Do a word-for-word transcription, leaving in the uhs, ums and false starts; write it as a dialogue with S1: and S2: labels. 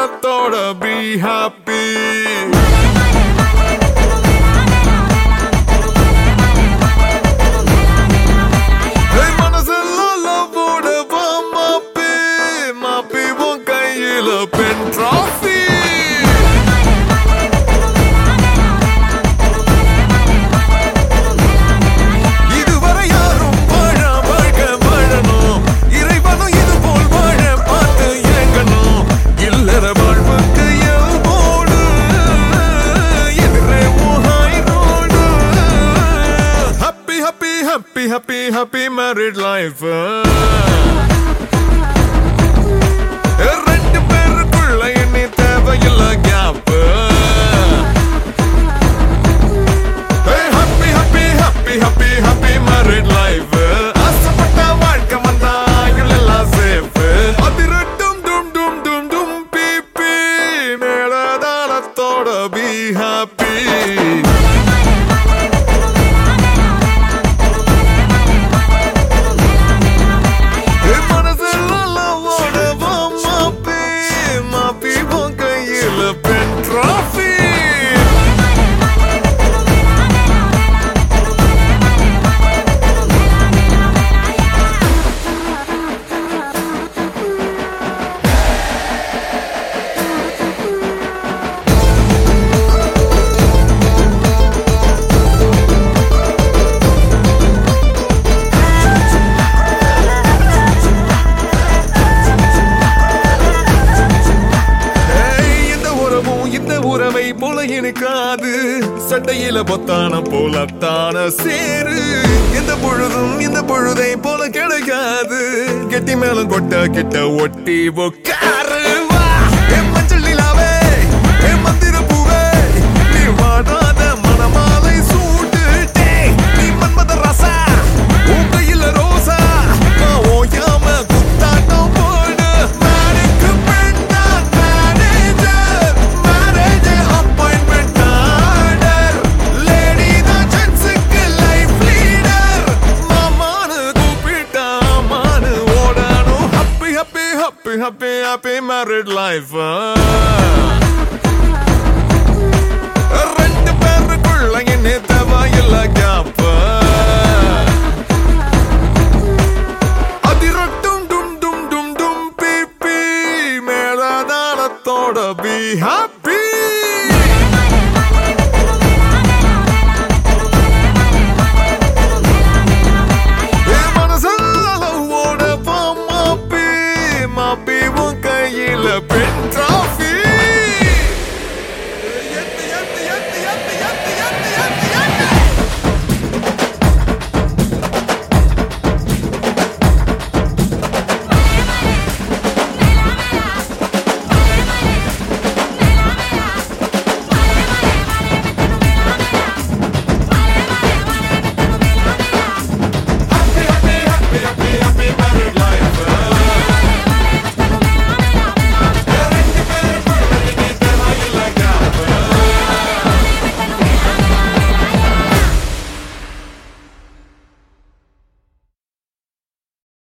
S1: மேலதாளத்தோட be happy. மனசெல்லாம் லவ்வோட வா மாப்பி மாப்பி உன் கையில பென் trophy. Happy, happy, happy married life. ரெண்டு பேருக்குள்ள இனி தேவையில்ல gap. Happy, happy, happy, happy, happy married life. ஆசைப்பட்ட வாழ்க்கை வந்தா எல்லாம் சேஃப். அதிரட்டும் டும் டும் டும் டும் பீப்பி மேலதாளத்தோட be happy. போல எனக்காது சட்டையில பொத்தான போலத்தான சேரு. எந்த பொழுதும் இந்த பொழுதை போல கிடைக்காது. கெட்டி மேலும் கொட்ட கிட்ட ஒட்டி உக்காரு. என் மஞ்சள் நிலாவே என் மந்திர பூவே நீ வாடாத மணமாலை சூட்டு. நீ மன்மத ரசா உன் கையில ரோசா நான் ஓயாம குத்தாட்டம் போடு. மேரிக்கு பெண்ணா manager marriage appointment order. Lady தான் ஜென்ஸுக்கு லைஃப் லீடர். மாமானு கூப்பிட்டா மானு ஓடணும். Happy happy happy happy happy married life. ரெண்டு பேருக்குள்ள இனி தேவையில்ல கேப். அதிரட்டும் டும் டும் டும் டும் பீப்பி மேலதாளத்தோட be happy. மனசெல்லாம் லவ்வோட வா மாப்பி மாப்பி உன் கையில பென்